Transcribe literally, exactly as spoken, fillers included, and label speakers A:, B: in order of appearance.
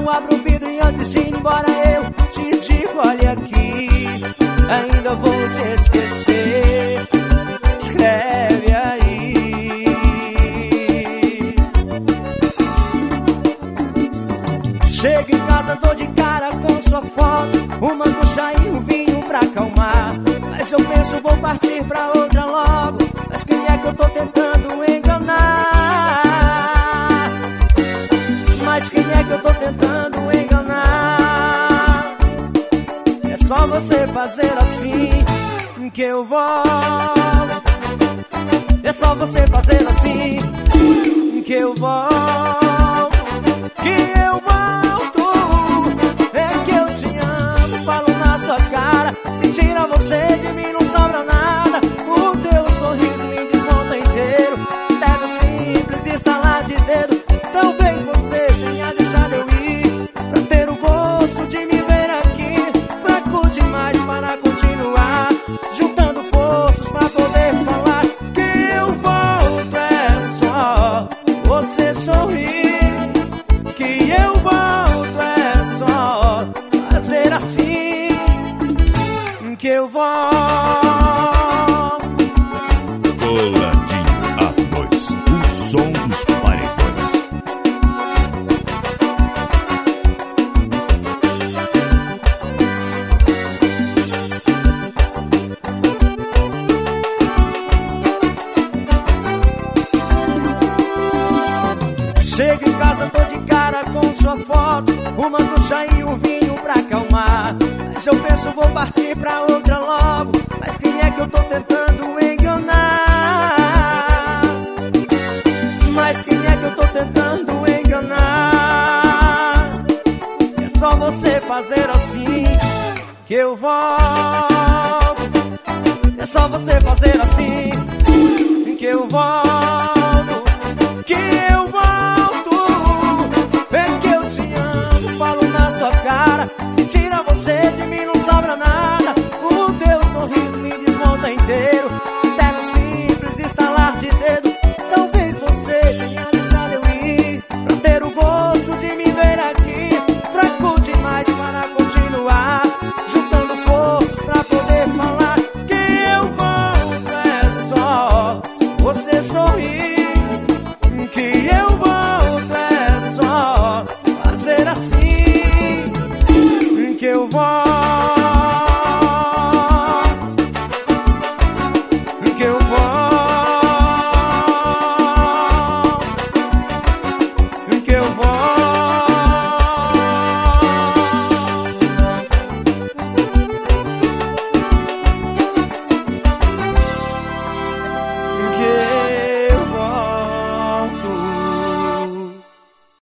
A: abro o vidro e antes de ir embora eu te digo, olha aqui, ainda vou te esquecer. Escreve aí. Chego em casa, dou de cara com sua foto, uma do chá e um vinho pra acalmar. Mas eu penso, vou partir pra outra logo. Mas quem é que eu tô tentando enganar? Mas quem é que eu tô tentando enganar? É só você fazer assim que eu volto. É só você fazer assim que eu volto. Que eu volto. É que eu te amo, falo na sua cara. Se tira você de mim não sobra nada. O teu sorriso me desmonta inteiro. Pega simples e estalar de dedo. Talvez você tenha deixado eu ir pra ter o gosto de me ver aqui. Fraco demais para continuar, juntando forças pra poder falar. Que eu volto é só você sorrir. Que eu volto é só fazer assim que eu volto.
B: Coladinho A dois, o som dos paredões.
A: Chego em casa, tô de cara com sua foto, uma ducha e um vinho pra acalmar. Mas eu penso, vou partir pra outra logo. Mas quem é que eu tô tentando enganar? Mas quem é que eu tô tentando enganar? É só você fazer assim que eu volto. É só você fazer assim que eu volto.